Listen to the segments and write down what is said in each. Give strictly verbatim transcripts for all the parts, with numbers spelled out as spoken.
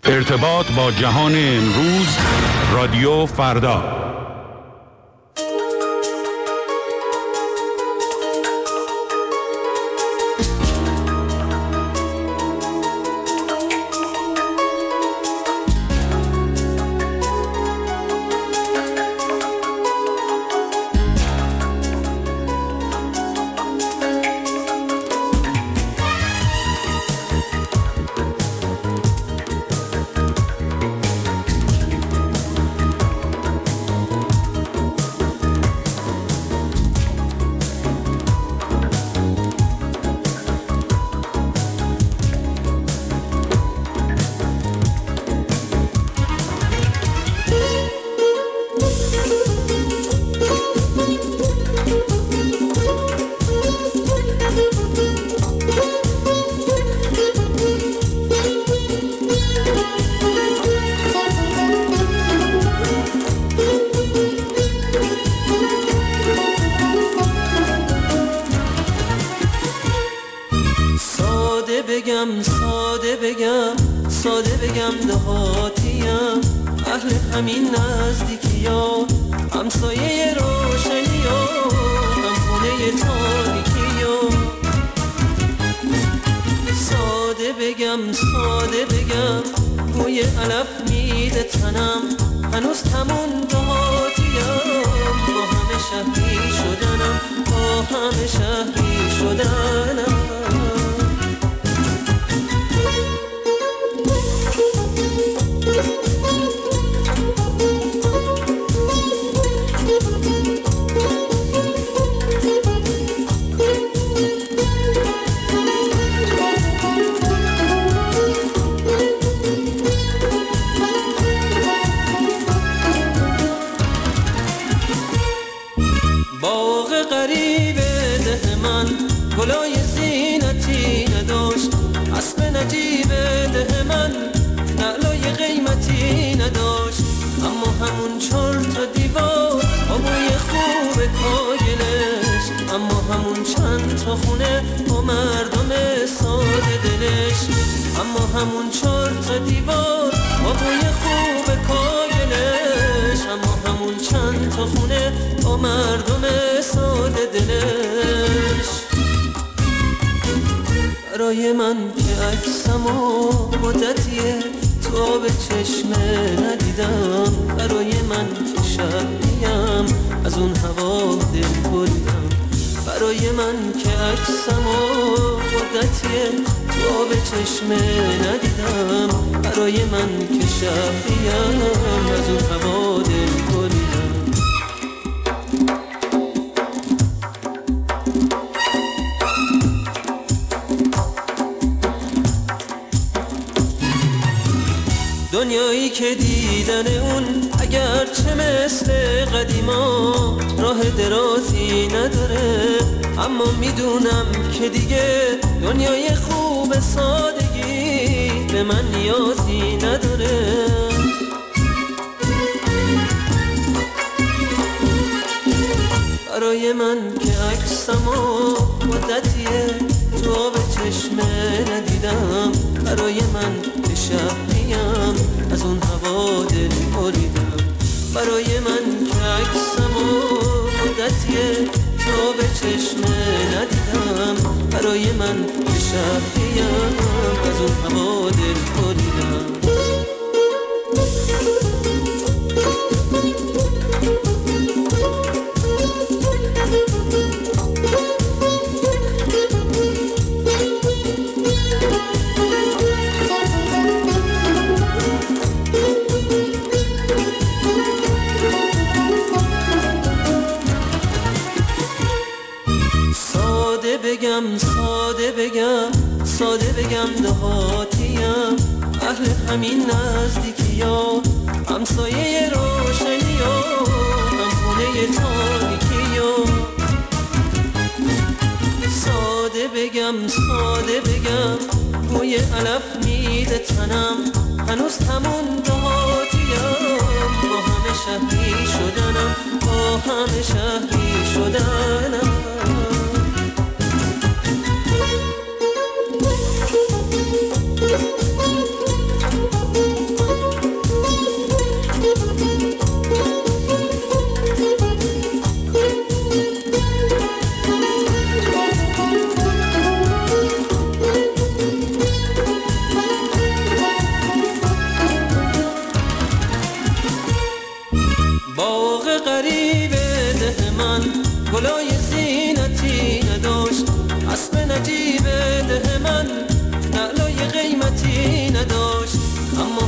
ارتباط با جهان امروز، رادیو فردا. برای من که عکسمو مدتیه تو به چشمه ندیدم، برای من که شبیم از اون هوا دل بریدم، برای من که عکسمو مدتیه تو به چشمه ندیدم، برای من که شبیم از اون هوا دل بریدم. دنیایی که دیدن اون اگرچه مثل قدیما راه درازی نداره، اما میدونم که دیگه دنیای خوب سادگی به من نیازی نداره. برای من که عکسمو مدتیه تو به چشمه ندیدم، برای من که شبیم از اون هوا دل بریدم، برای من که عکسمو مدتیه تو به چشمه ندیدم، برای من که شبیم از اون هوا دل بریدم. بگم ساده بگم ساده بگم دهاتیم، اهل همین نزدیکی ها، همسایه روشنی ها، هم خونه تاریکی ها. ساده بگم ساده بگم بوی علف میده تنم، هنوز همون دهاتیم، با همه شهری شدنم، با همه شهری شدنم.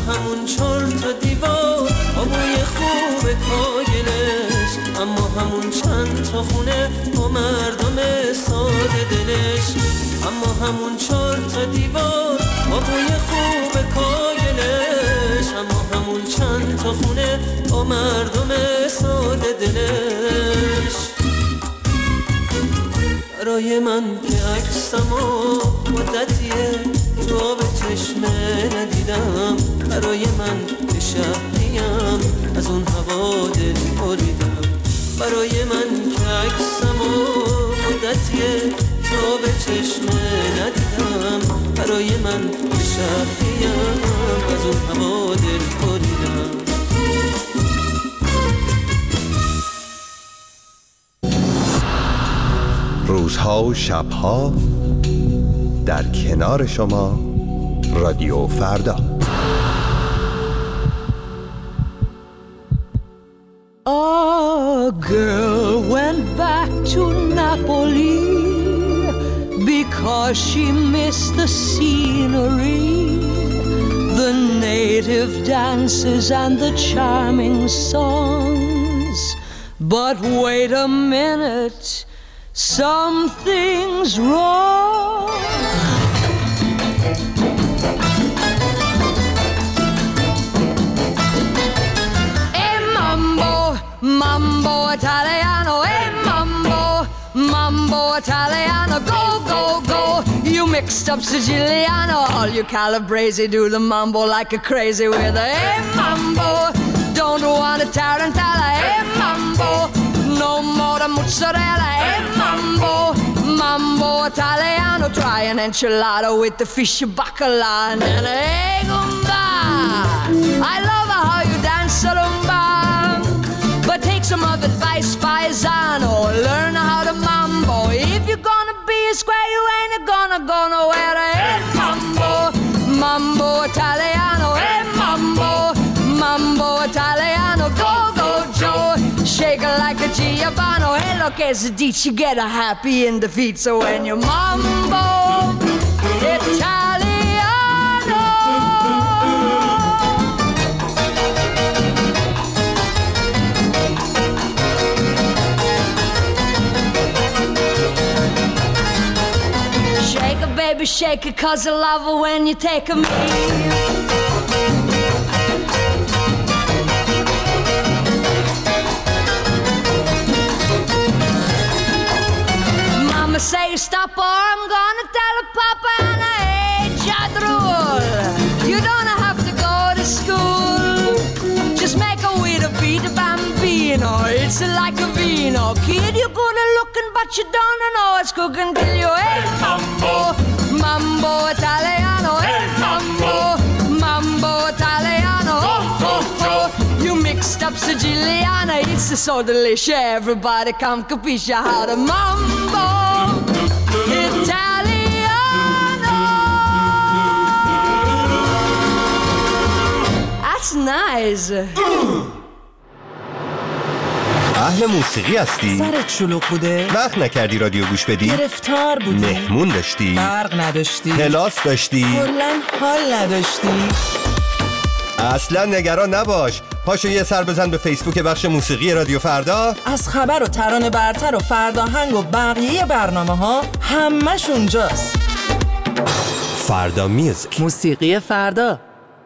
همون چهار تا دیوار آبوی خوب کاگلش، اما همون چند تا خونه با مردم ساده دلش، اما همون چهار تا دیوار آبوی خوب کاگلش، اما همون چند تا خونه با مردم ساده دلش. برای من که عکسمو مدتیه تو آب چشمه ندیدم، برای من که شهریم از اون هوا دل بریدم، برای من که عکسمو مدتیه تو آب چشمه ندیدم، برای من که شهریم از اون هوا دل بریدم. روزها و شبها در کنار شما رادیو فردا. A girl went back to Napoli because she missed the scenery, the native dances and the charming songs. But wait a minute, something's wrong. Hey mambo, mambo Italiano, hey mambo, mambo Italiano, go, go, go. You mixed up Siciliano, all you Calabrese do the mambo like a crazy with a hey mambo. Don't want a tarantella, hey mambo. No more the mozzarella, hey mambo, mambo Italiano. Try an enchilada with the fish bacala and then hey gumba. I love how you dance rumba, but take some of advice, paisano. Learn how to mambo. If you're gonna be a square, you ain't gonna go nowhere. Hey mambo, mambo Italiano, hey mambo, mambo Italiano. Go, go, Joe. Shake it like a Giovanni. Hey, look, as a ditch, you get a happy in the feet. So when you mambo Italiano. Shake it, baby, shake it, 'cause I love it when you take a me. Say stop or I'm gonna tell a papa and I hate your rule. You don't have to go to school, just make a way to beat a bambino. It's like a vino. Kid, you're good at looking but you don't know it's cooking till you. Hey mambo, mambo Italiano. Hey mambo, mambo Italiano. Oh, oh, oh. You mixed up Siciliana. It's so delicious. Everybody come capisce how to mambo Italiano. That's nice. اهل موسیقی هستی؟ سرت شلوغ بوده؟ وقت نکردی رادیو گوش بدی؟ گرفتار بودی؟ مهمون داشتی؟ برق نداشتی؟ کلاس داشتی؟ کلاً حال نداشتی؟ اصلا نگران نباش، پاشو یه سر بزن به فیسبوک بخش موسیقی رادیو فردا. از خبر و ترانه برتر و فرداهنگ و بقیه برنامه ها همش اونجاست. فردا میوزیک، موسیقی فردا.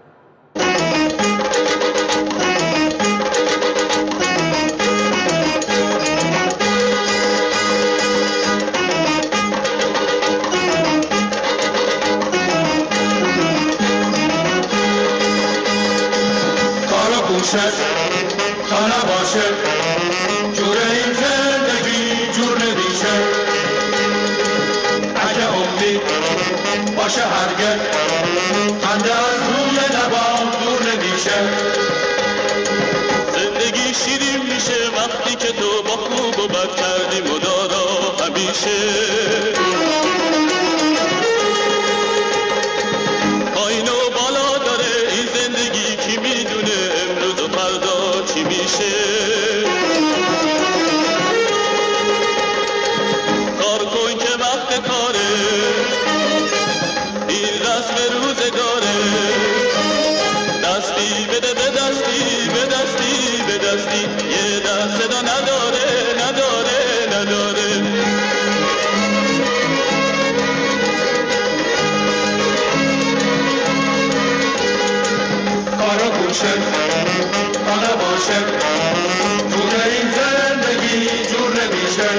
تا نباشه جور این زندگی جور نمیشه، اگه امید باشه هرگز خنده از روی لبام دور نمیشه. زندگی شیرین میشه وقتی که تو با خوب و بد کردی مدارا همیشه. پایین و بالا داره این زندگی، کی میدونه امروز و فردا چی میشه. کار کن که وقت کاره، این رسم روزگاره، در بده به دستی به دستی به دستی یه دست صدا نداره نداره نداره کارا کوشه کارا باشه جور این زندگی جور نمیشه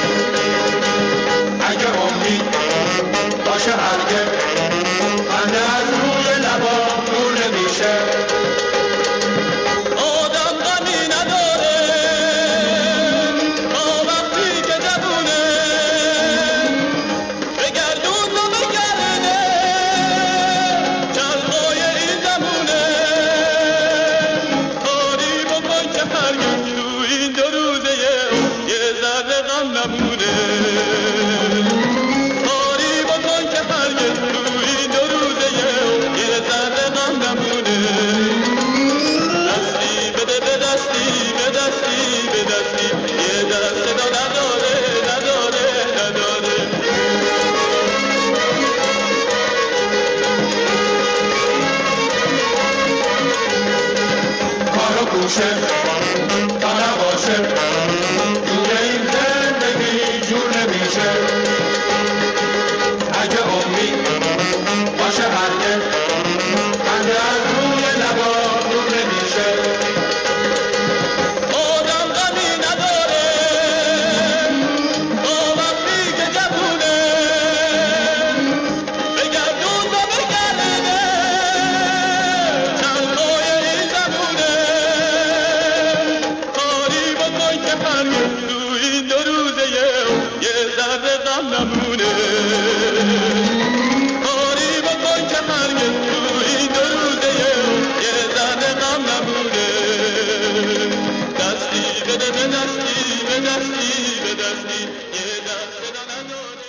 اگه امید باشه هرگز خنده از روی لبا دور نمیشه آدم غمی نداره تا وقتی که جوونه بگردون و بگرده چرخای این زمونه کاری بکن که هرگز تو این دو روزه یه ذره غم نمونه کاری بکن که هرگز تو این دو روزه یه ذره غم نمونه دستی بده به دستی به دستی به دستی یه دست صدا نداره نداره نداره کارو کوشه تا نباشه جور این زندگی جور نمیشه اگه امید باشه هرگز خنده از روی لبا دور نمیشه آدم غمی نداره تا وقتی که جوونه بگردون و بگرده چرخای این زمونه کاری بکن که هرگز تو این دو روزه یه ذره غم نمونه کاری بکن که هرگز تو این دو روزه یه ذره غم نمونه دستی بده به دستی به دستی به دستی یه دست صدا نداره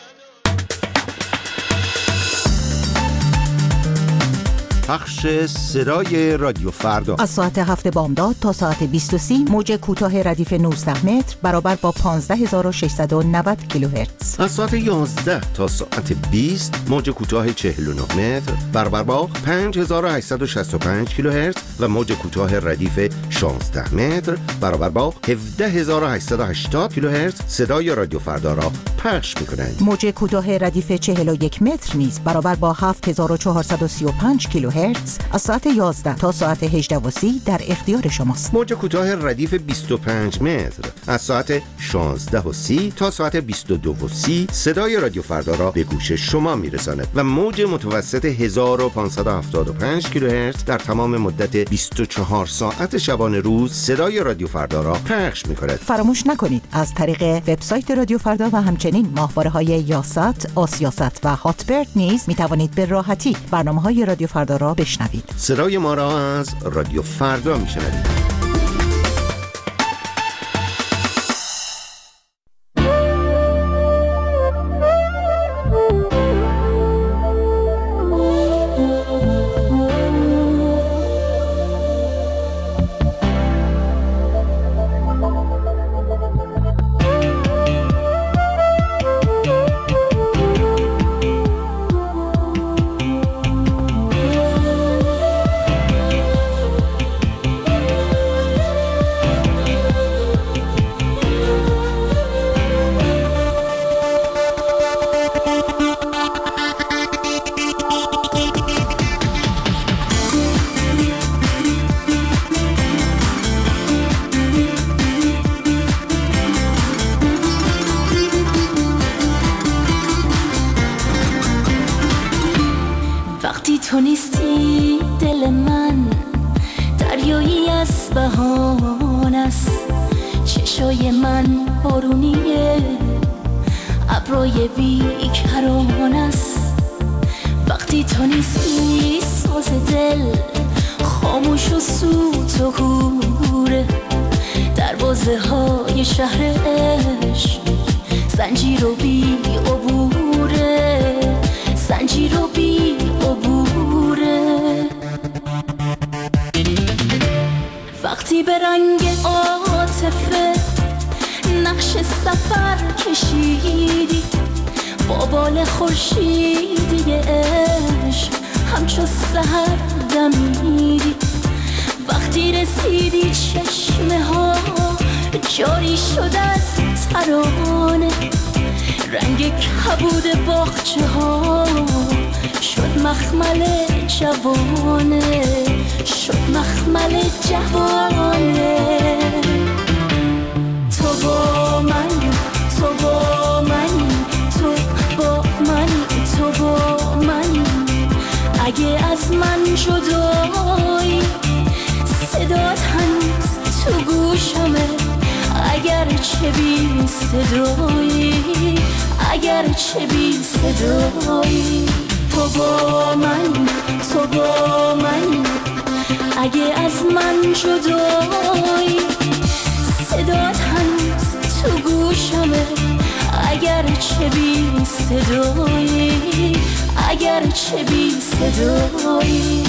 پخش صدای رادیو فردا از ساعت هفت بامداد تا ساعت بیست و سه موج کوتاه ردیف نوزده متر برابر با پانزده هزار و ششصد و نود کیلوهرتز. از ساعت یازده تا ساعت بیست موج کوتاه چهل و نه متر برابر با پنج هزار و هشتصد و شصت و پنج کیلوهرتز و موج کوتاه ردیف شانزده متر برابر با هفده هزار و هشتصد و هشتاد کیلوهرتز صدای رادیو فردا را پخش می‌کنند. موج کوتاه ردیف چهل و یک متر نیز برابر با هفت هزار و چهارصد و سی و پنج کیلوهرتز از ساعت یازده تا ساعت هجده و سی در اختیار شماست. موج کوتاه ردیف بیست و پنج متر از ساعت شانزده و سی تا ساعت بیست و دو و سی صدای رادیو فردا را به گوش شما میرساند و موج متوسط هزار و پانصد و هفتاد و پنج کیلوهرتز در تمام مدت بیست و چهار ساعت شبانه روز صدای رادیو فردا را پخش می‌کند. فراموش نکنید از طریق وبسایت رادیو فردا و همچنین ماهواره‌های یاست، آسیاست و هاتبرد نیز می‌توانید به راحتی برنامه‌های رادیو فردا را بشنوید. صدای ما را از رادیو فردا میشنوید. تو نیستی دل من دریایی از بهان است، چشای من بارونیه ابروی بیکران است. وقتی تو نیستی ساز دل خاموش و سوت و کوره، دروازه های شهر عشق زنجیر و بی عبوره، زنجیر و بی عبوره. وقتی به رنگ عاطفه نقش سفر کشیدی، با بال خورشیدی عشق همچو سحر دمیدی، وقتی رسیدی چشمه ها جاری شد از ترانه، رنگ کبود باغچه ها شد مخمل جوانه، شد مخمل جوانه. تو با من، تو با من، تو با من، تو با من. اگه از من جدایی صدات هنوز تو گوشمه، اگر چه بی صدایی، اگر چه بی صدایی. تو با من، تو با من. اگه از من جدایی صدات هنوز تو گوشمه، اگر چه بی صدایی، اگر چه بی صدایی.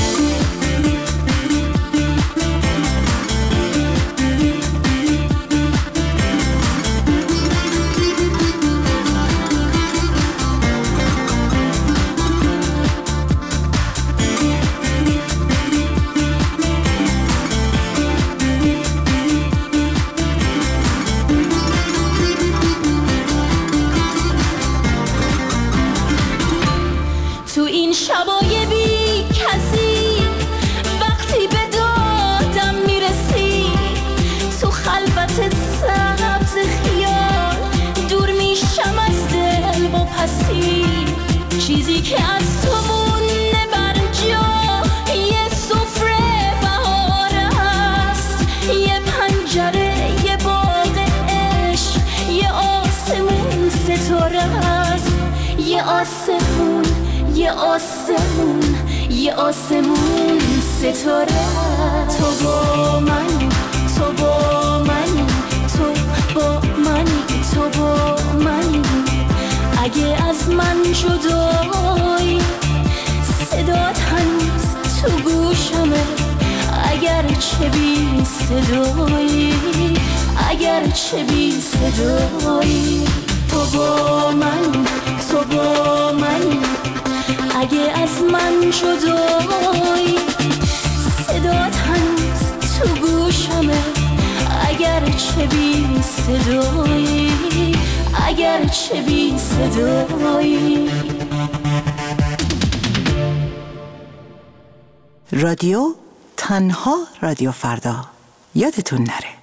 تو این شبای بی کسی وقتی به دادم میرسی، تو خلوت سبز خیال دور میشم از دل و پسی. چیزی که از تو مونده بر جا یه سفره بهار است، یه پنجره، یه باغ عشق، یه آسمون ستاره است، یه آسمون، یه آسمون، یه آسمون ستاره. تو با من، تو با من، تو با من، تو با من. اگه از من جدایی صدات هنوز تو گوشمه، اگر چه بی صدایی، اگر چه بی صدایی. تو با من، تو با من. اگه از من جدایی صدات هنوز تو گوشمه، اگر چه بی صدایی، اگر چه بی صدایی. رادیو تنها رادیو فردا، یادتون نره.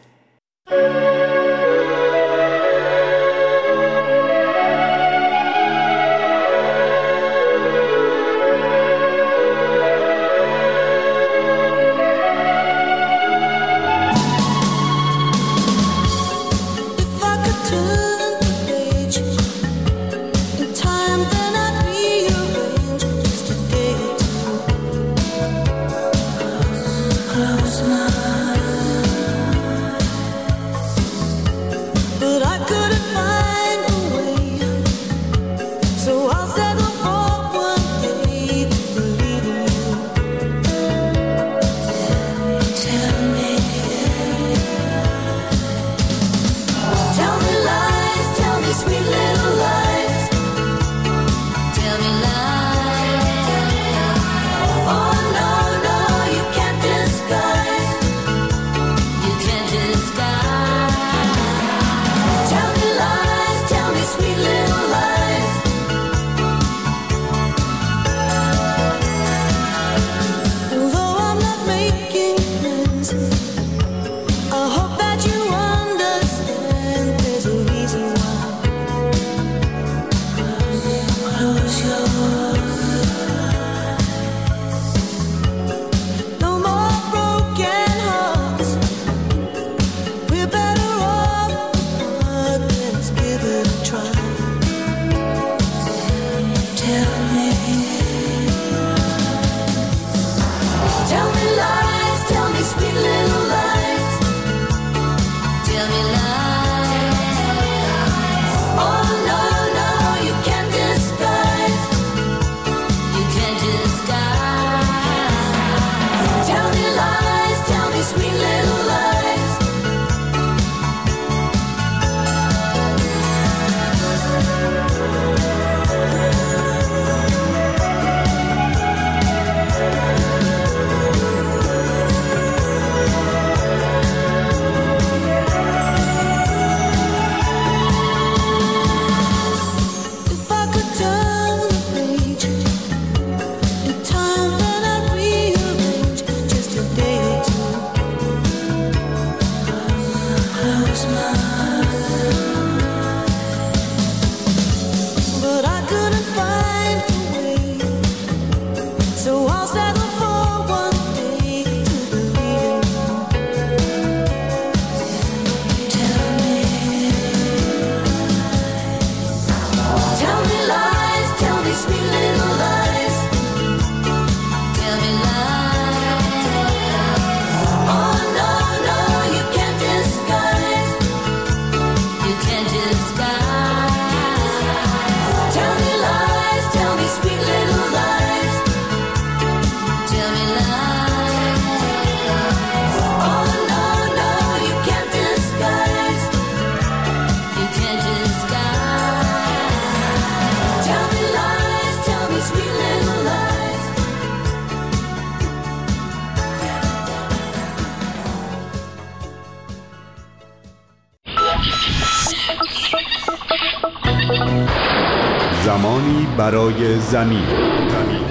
زمانی برای زمین. زمین.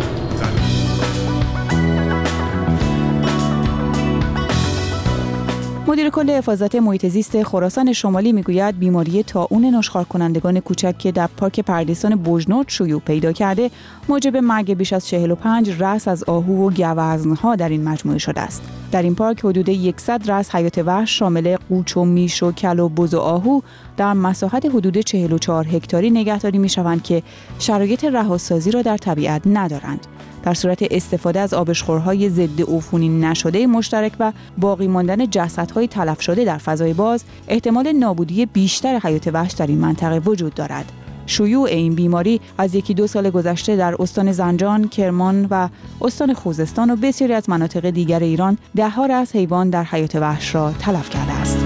مدیر کل حفاظت محیط زیست خراسان شمالی میگوید بیماری طاعون نشخوار کنندگان کوچک که در پارک پردیسان بوجنورد شیوع پیدا کرده موجب مرگ بیش از چهل و پنج رأس از آهو و گوزن‌ها در این مجموعه شده است. در این پارک حدود صد رأس حیات وحش شامل قوچ و میش و کل و بز و آهو در مساحت حدود چهل و چهار هکتاری نگهداری میشوند که شرایط رهاسازی را در طبیعت ندارند. در صورت استفاده از آبشخورهای ضد عفونی نشده مشترک و باقی ماندن جسدهای تلف شده در فضای باز، احتمال نابودی بیشتر حیات وحش در این منطقه وجود دارد. شیوع این بیماری از یکی دو سال گذشته در استان زنجان، کرمان و استان خوزستان و بسیاری از مناطق دیگر ایران ده‌ها رأس حیوان در حیات وحش را تلف کرده است.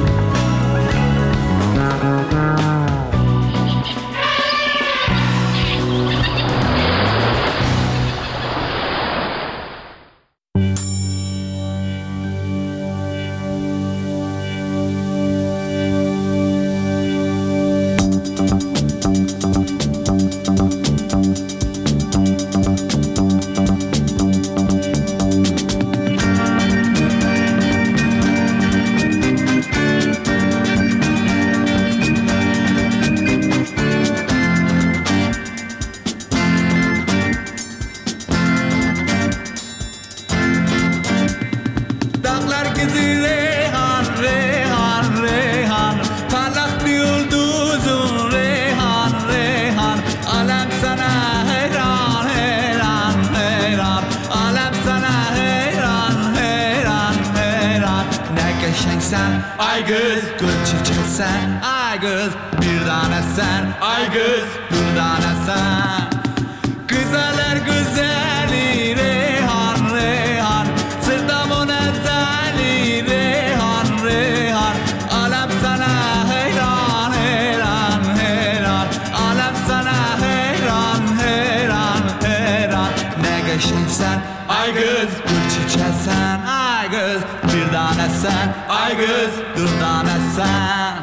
Ay kız gül çiçeksen, ay kız bir tanesen, ay kız bir tanesen. Güzeller güzeli Reyhan Reyhan, sırtamın ezeli Reyhan Reyhan. Alem sana heyran heyran heyran, alem sana heyran heyran heyran. Ne geçinsen, ay kız gül çiçeksen, ay kız bir tanesen, ay kız bir tanesen.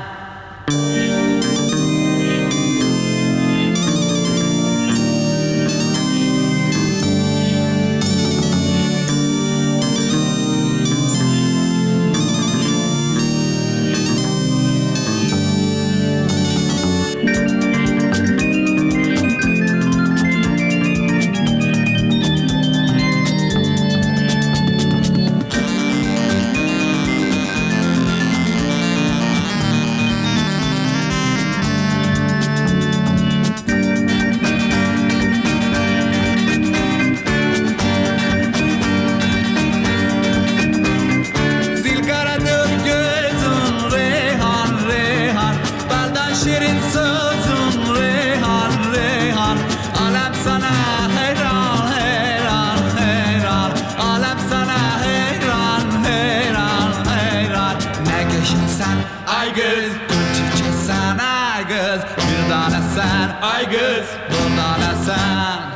Ay kız gül çiçeksen, ay kız bir tanesen, ay kız bir tanesen.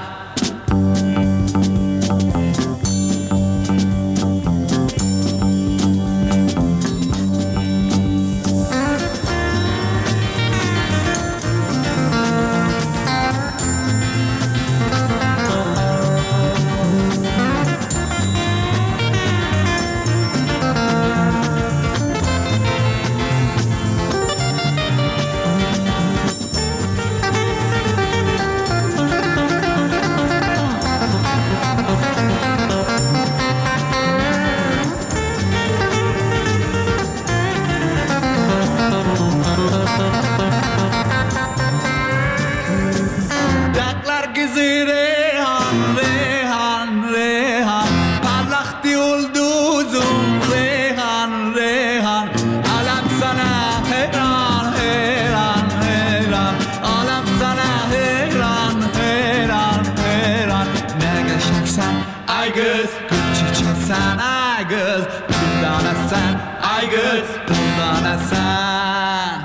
Ay kız gül çiçeksen, ay kız bir tanesen, ay kız bir tanesen.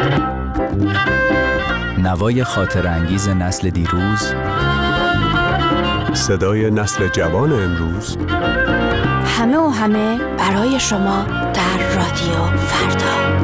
نوای خاطر انگیز نسل دیروز صدای نسل جوان امروز، همه و همه برای شما در رادیو فردا.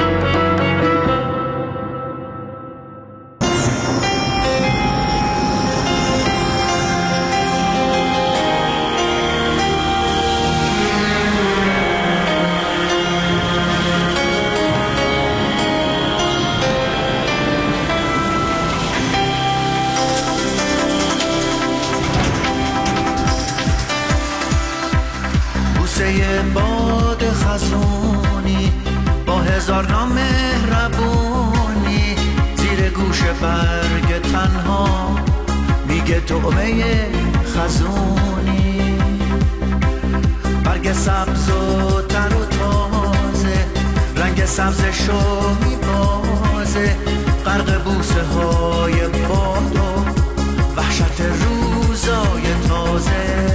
باد خزونی با هزار نام مهربونی زیر گوش برگ تنها میگه طعمه خزونی. برگ سبز و تر و تازه رنگ سبزشو میبازه، غرق بوسه های باد و وحشت روزای تازه.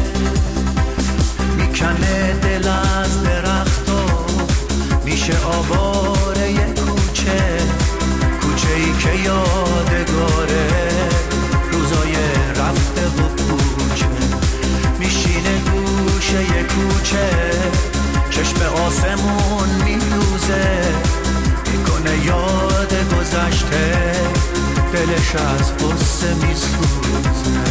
کنه دل از درختا میشه آواره یه کوچه، کوچه ای که یادگاره روزای رفته و کوچه. میشینه گوشه یه کوچه، چشم آسمون میدوزه، میکنه یاد گذشته، دلش از غصه میسوزه.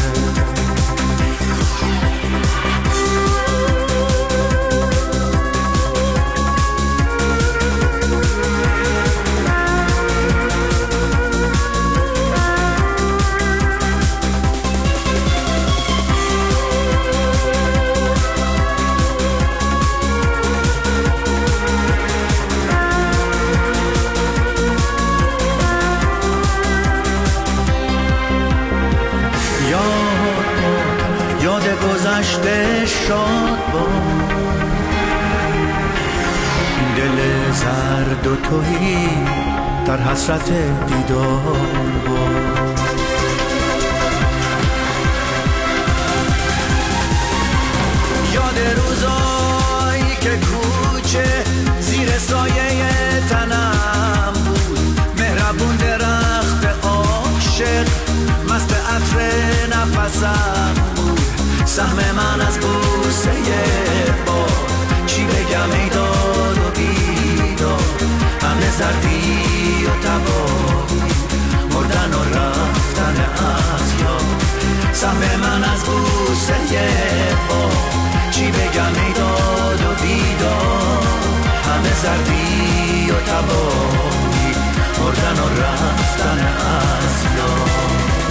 گذشته شاد با این دل زرد و تهی در حسرت دیدار با. یاد روزایی که کوچه زیر سایه تنم بود، مهربون درخت عاشق مست عطر نفسم بود. سهم من از بوسه باد، چی بگم ای داد و بیداد، همه زردی و تباهی، مردن و رفتن از یاد. سهم من از بوسه باد، چی بگم ای داد و بیداد، همه زردی و تباهی، مردن و رفتن از یاد.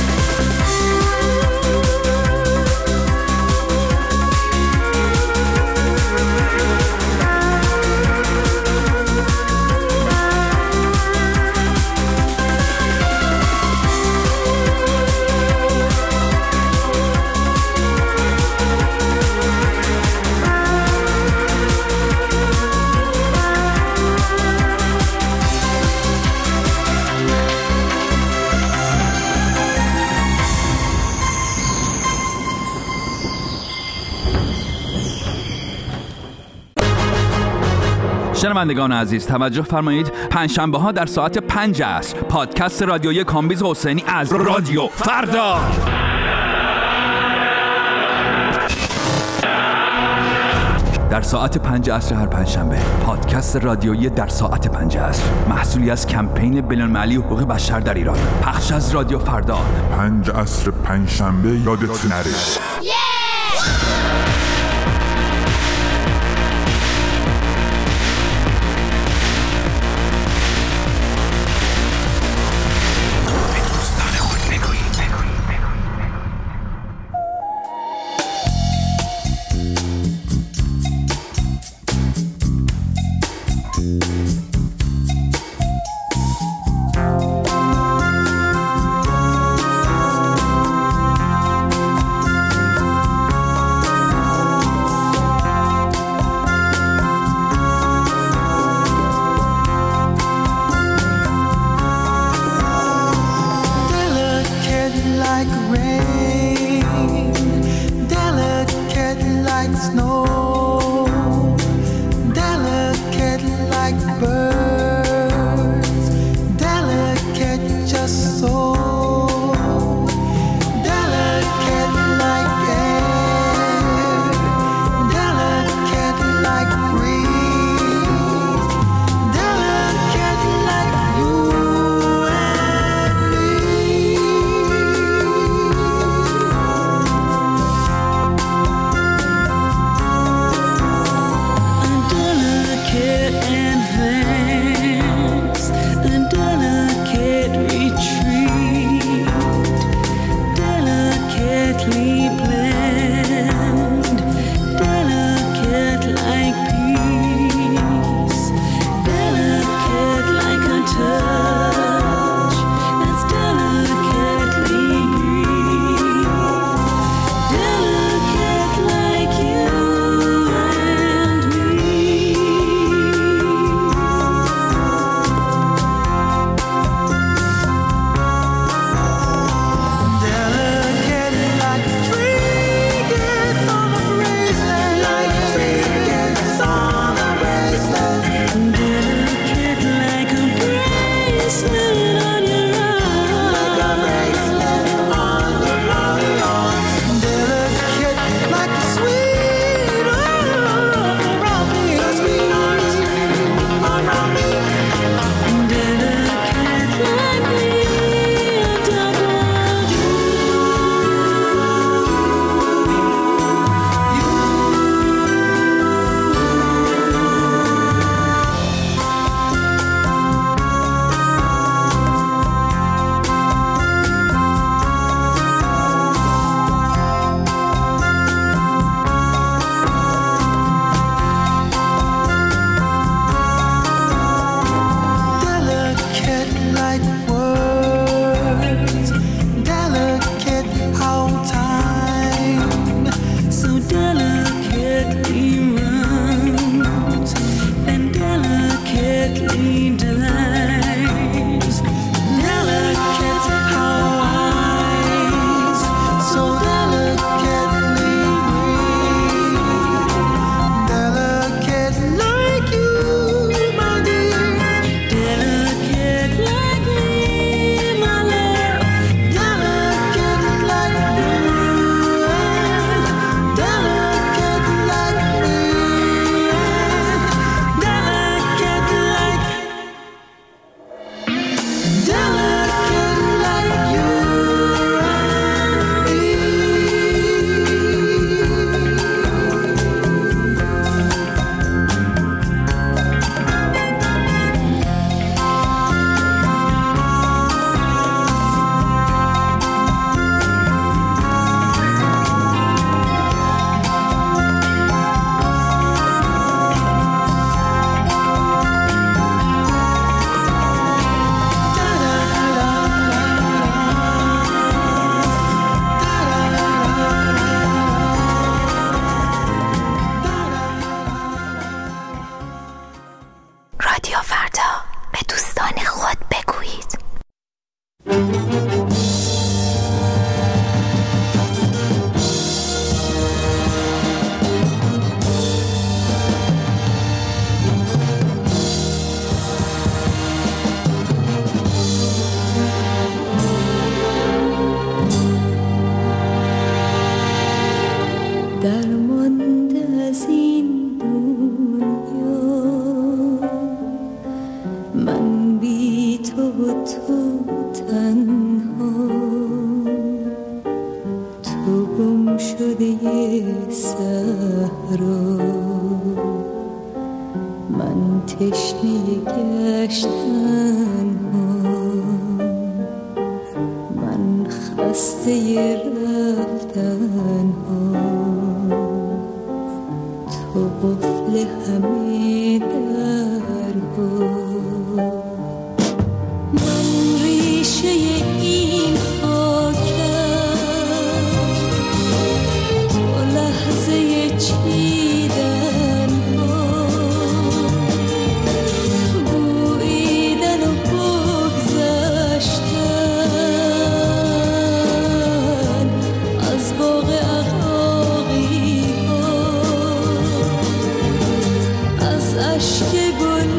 شنوندگان عزیز توجه فرمایید، پنجشنبه ها در ساعت پنج عصر پادکست رادیویی کامبیز حسینی از رادیو فردا. در ساعت پنج عصر هر پنجشنبه پادکست رادیویی در ساعت پنج عصر، محصولی از کمپین بین‌المللی حقوق بشر در ایران، پخش از رادیو فردا. پنج عصر پنجشنبه یادت نره. تشنه گشتن ها، من خسته رفتن ها، تو قفل همه در ها. من ریشه این خاکم، تو لحظه چیدن ها، بویدن و بگذشتن از باغ عقاقی ها، از اشک گل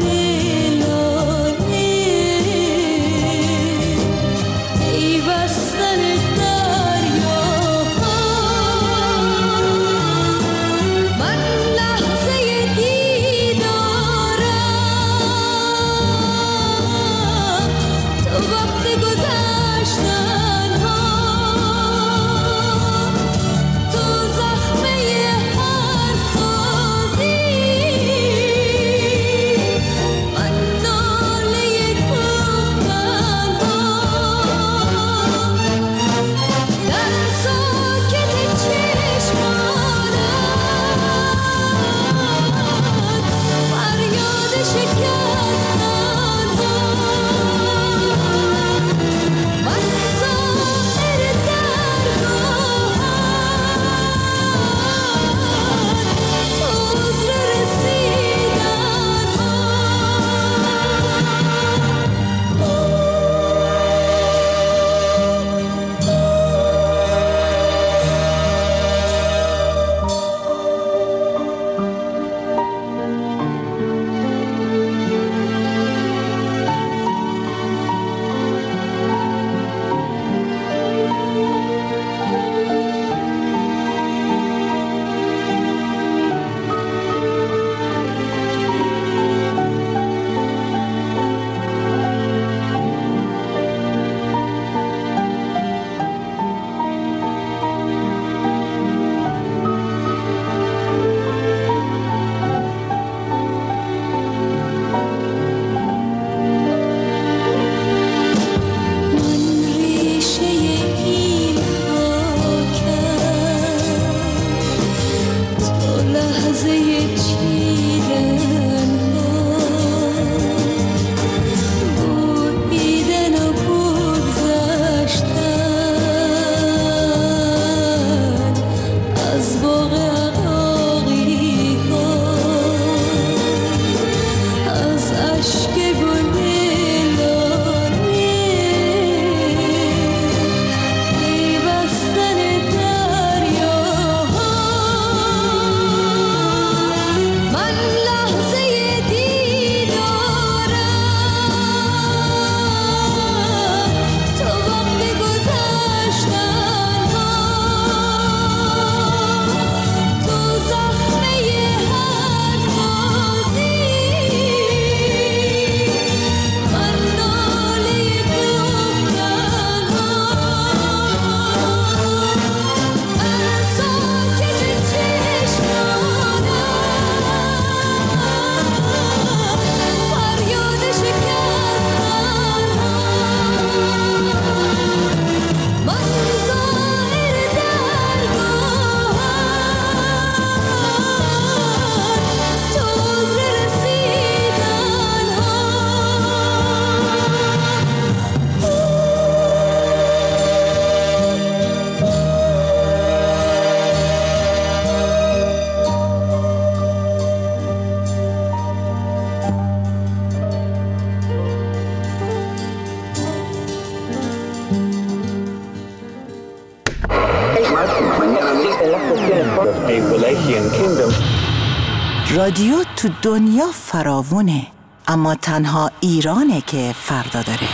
رادیو تو دنیا فراوونه، اما تنها ایرانه که فردا داره.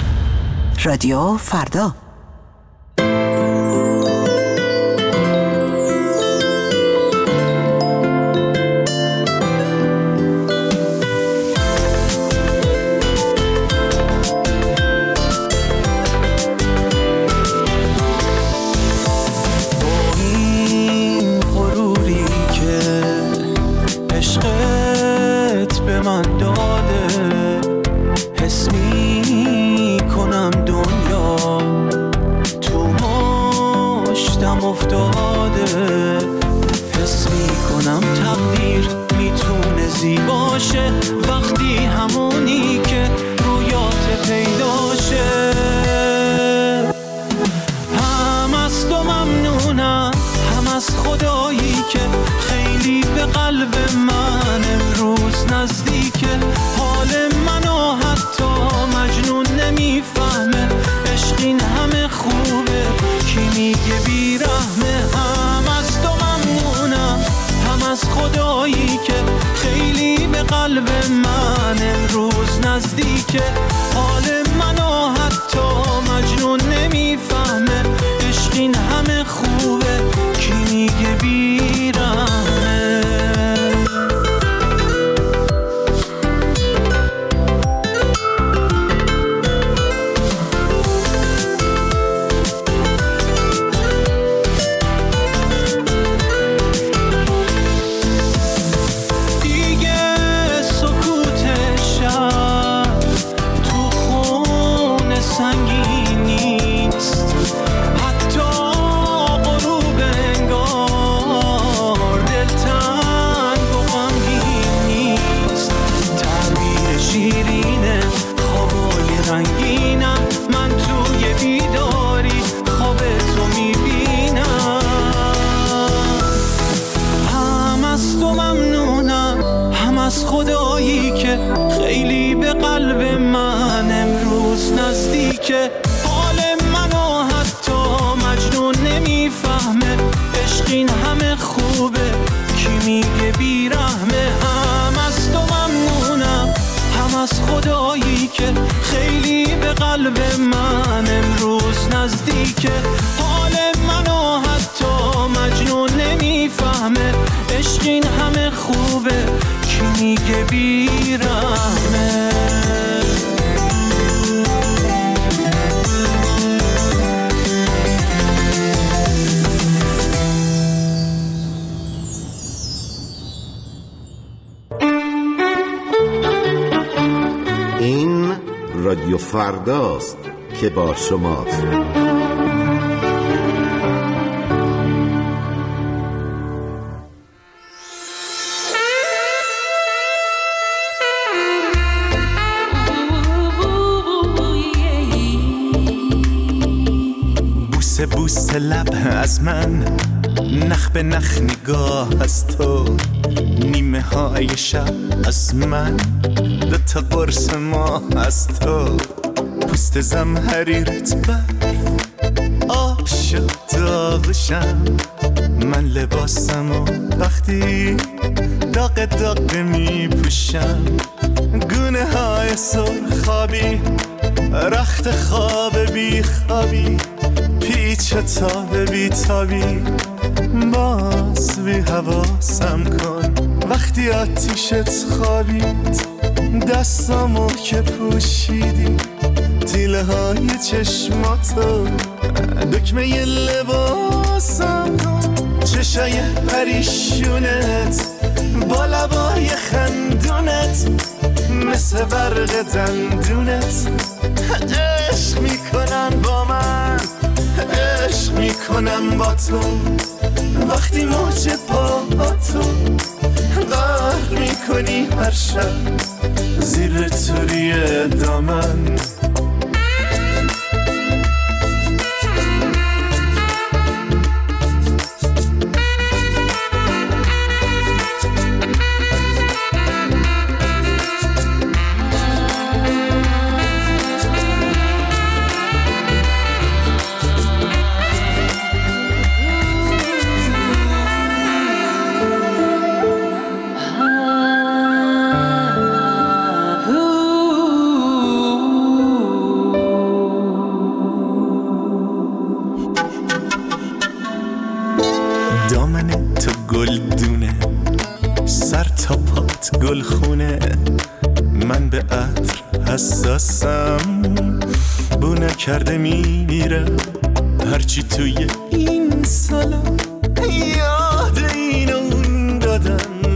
رادیو فردا. به من داده، حس می کنم دنیا تو مشتم افتاده، حس می کنم تقدیر میتونه زیباشه وقتی همونی که رویات پیداشه. هم از تو ممنونم، هم از خدایی که خیلی به قلب من امروز نزدیکه. حال منو حتی مجنون نمیفهمه، عشق این همه خوبه کی میگه بیرحمه. هم از تو ممنونم، هم از خدایی که خیلی به قلب من امروز نزدیکه. حال منو حتی مجنون نمیفهمه، عشق این همه خوبه کی میگه بیرحمه. از خدایی که خیلی به قلب من امروز نزدیکه. حال منو حتی مجنون نمیفهمه، عشق این همه خوبه کی میگه بیرحمه. هم از تو ممنونم، هم از خدایی که خیلی به قلب من امروز نزدیکه. حال منو حتی مجنون نمیفهمه، عشق این همه خوبه کی میگه بیرحمه. این رادیو فرداست که با شماست. بوسه بوسه لب از من، نخ به نخ نگاه از تو، نیمه های شب از من، دو تا قرص ماه از تو، پوست زمهریرت برف آب شد داغشم. من لباسمو وقتی داغ داغ می پوشم، گونه های سرخابی رخت خواب بی خوابی، پیچ تاب بی تابی، باز بی حواسم کن وقتی آتیشت خوابید. دستامو که پوشیدی تیله های چشماتو، دکمه ی لباسم کن چشای پریشونت با لبای خندونت مثل برق دندونت. عشق میکنن با من، عشق میکنم با تو، وقتی موج پاهاتو غرق میکنی هر شب زیر توری دامن. گلخونه من به عطر حساسم، بو نکرده میمیرم هرچی توی این سالا یاد این اون دادم. تا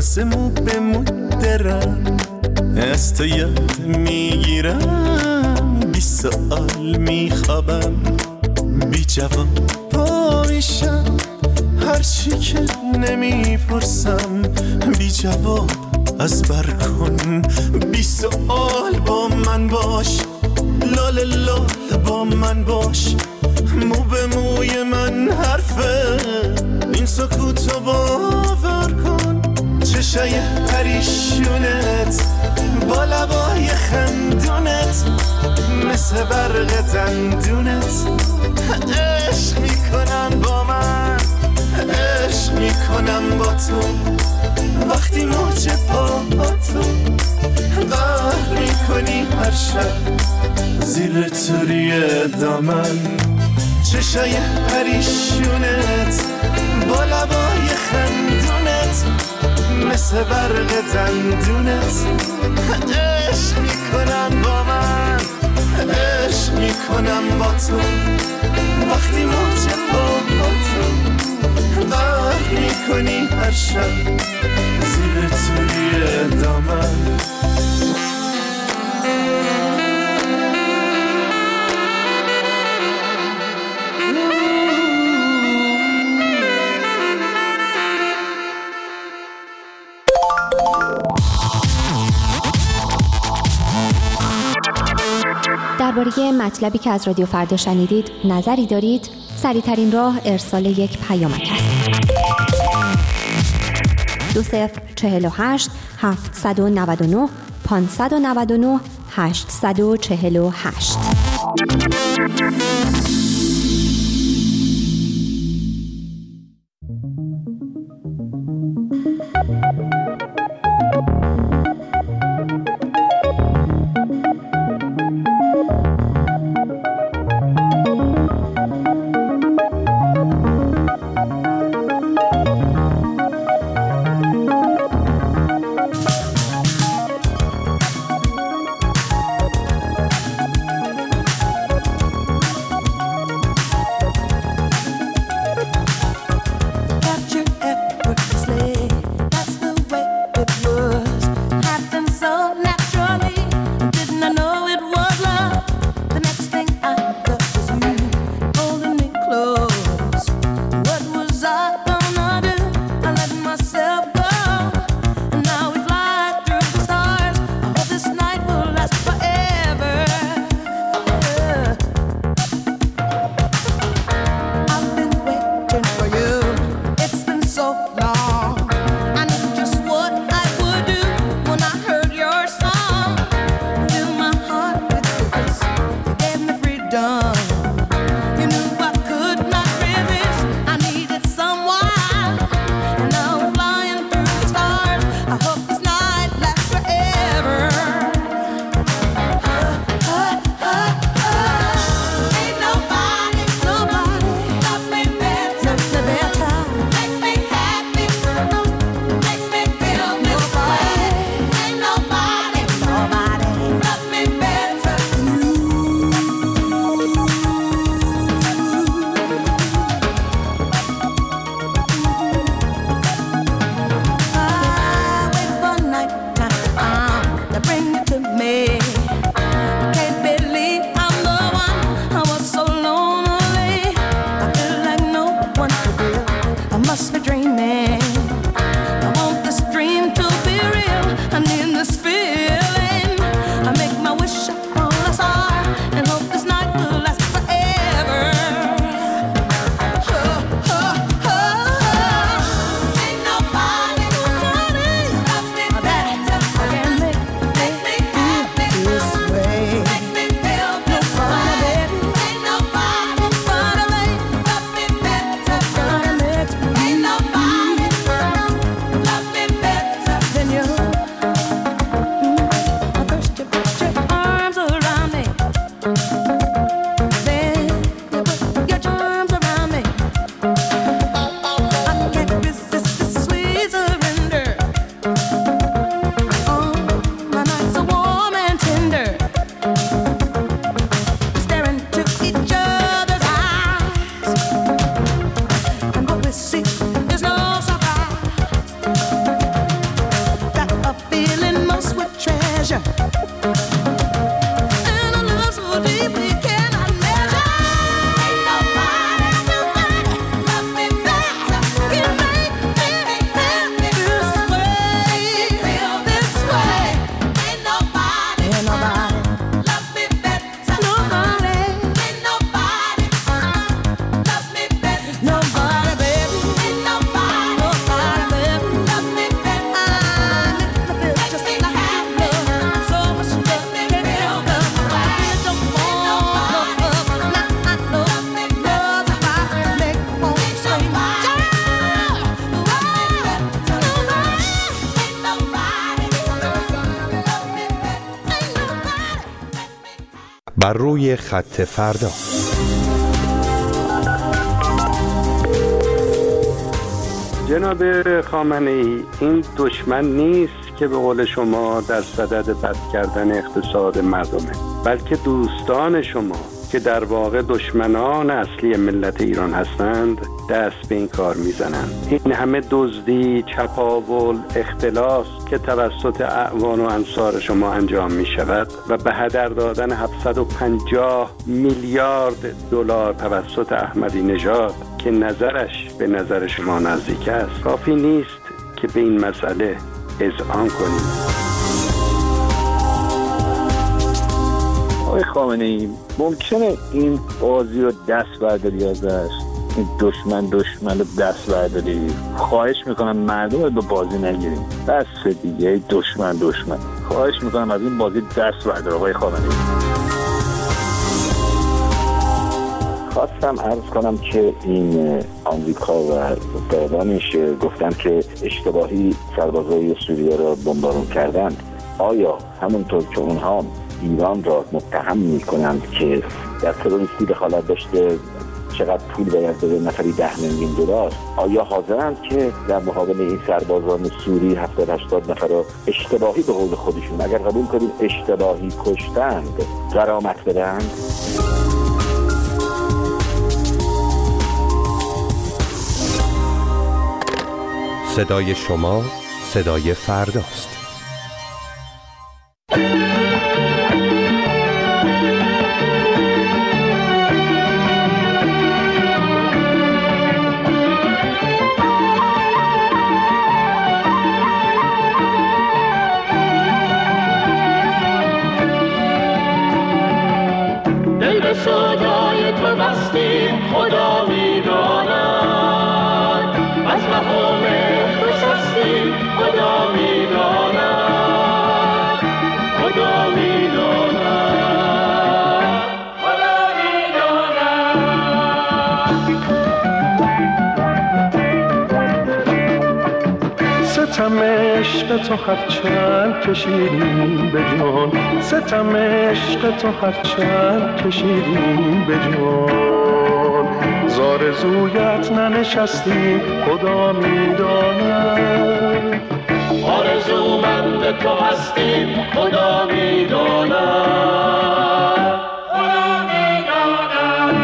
واسه مو به مو درم از تو یاد میگیرم، بی سؤال میخوابم، بی جواب پا میشم، هرچی که نمیپرسم بی جواب از بر کن. بی سؤال با من باش، لال لال با من باش، مو به موی من حرفه، این سکوتو باور کن. چشای پریشونت با لبای خندونت مثل برق دندونت عشق میکنن با من، عشق میکنم با تو. وقتی موج پاهاتو قهر میکنی هر شب زیر توری دامن. چشای پریشونت با لبای خندونت مثل برق دندونت عشق میکنم با من، عشق میکنم با تو. وقتی موج پاهاتو قهر میکنی هر شب زیر توی دامن. درباره مطلبی که از رادیو فردا شنیدید نظری دارید؟ سریع‌ترین راه ارسال یک پیامک است. دو صفر چهل و هشت هفتصد و نود و نه پانصد و نود و نه هشتصد و چهل و هشت. بر روی خط فردا. جناب خامنه‌ای، این دشمن نیست که به قول شما در صدد بد کردن اقتصاد مردمه، بلکه دوستان شما که در واقع دشمنان اصلی ملت ایران هستند دست به این کار میزنند. این همه دزدی، چپاول، اختلاس که توسط اعوان و انصار شما انجام می شود و به هدر دادن هفتصد و پنجاه میلیارد دلار توسط احمدی نژاد که نظرش به نظر شما نزدیک است، کافی نیست که به این مسئله اذعان کنید. آقای خامنه‌ای، ممکنه این بازی رو دست برداری ازش؟ این دشمن دشمن رو دست برداری؟ خواهش میکنم مردم رو به بازی نگیریم. بس دیگه دشمن دشمن. خواهش میکنم از این بازی دست بردار آقای خامنه‌ای. خواستم عرض کنم که این آمریکا و دادانش گفتن که اشتباهی سربازای سوریه را بمبارون کردند. آیا همونطور که اونها ایران را متهم میکنند که در تروریستی دخالت داشته چقدر پول باید بده، نفری ده میلیون دلار، آیا حاضرند که در مقابل این سربازان سوری هفتاد هشتاد نفر را اشتباهی به قول خودشون، اگر قبول کنیم اشتباهی کشتند، غرامت بدهند؟ صدای شما صدای فرداست. دل به صدای تو بستیم، خدا میداند از مهام تو سستیم، خدا میداند، خدا میداند، خدا میداند. ستم عشق تو هرچند کشیدیم به جان، ستم عشق تو هرچند کشیدیم به جان، زارزویت ننشستیم، خدا میداند. آرزومند تو هستیم، خدا میداند، خدا میداند.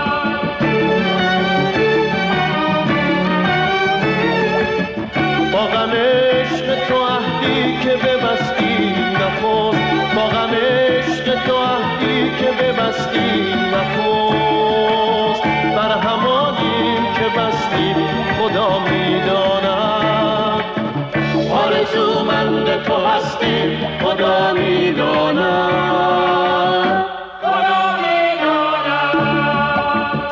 با غم عشق تو عهدی که ببستی نخست، با غم عشق تو عهدی که ببستی نخست، بر همانیم که بستیم، خدا میداند. آرزومند تو هستیم، خدا میداند، خدا میداند.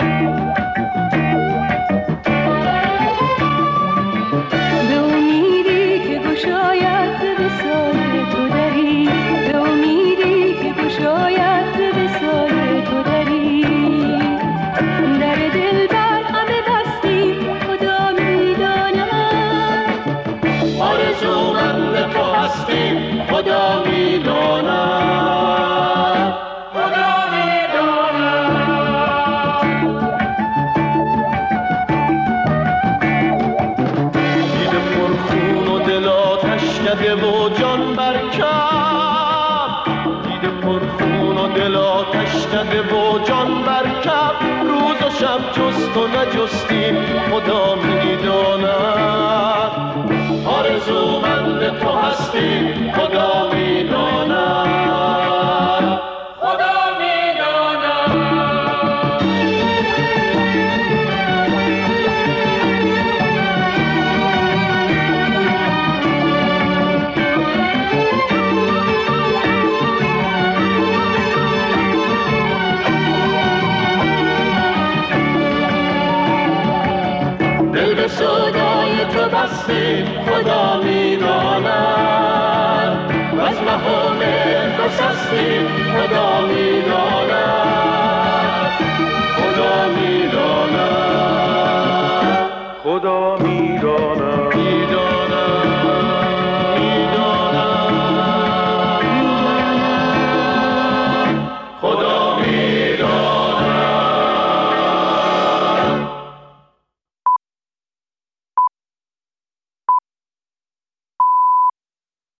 به امیدی که گشاید به سایه تو دری، به امیدی که گشاید به سایه تو دری، در دل بر همه بستیم، خدا میداند. آرزومند تو هستیم، خدا میداند، خدا میداند. دیده پرخون و دل آتش کده و جان برکب، دیده پرخون و دل آتش کده و جان برکب، روز و شب جست و نجستیم، خدا میداند. آرزومند تو هستیم، خدا میداند، خدا میداند. دل به صدای تو بستیم، خدا میداند، و از مهام تو سستیم، خدا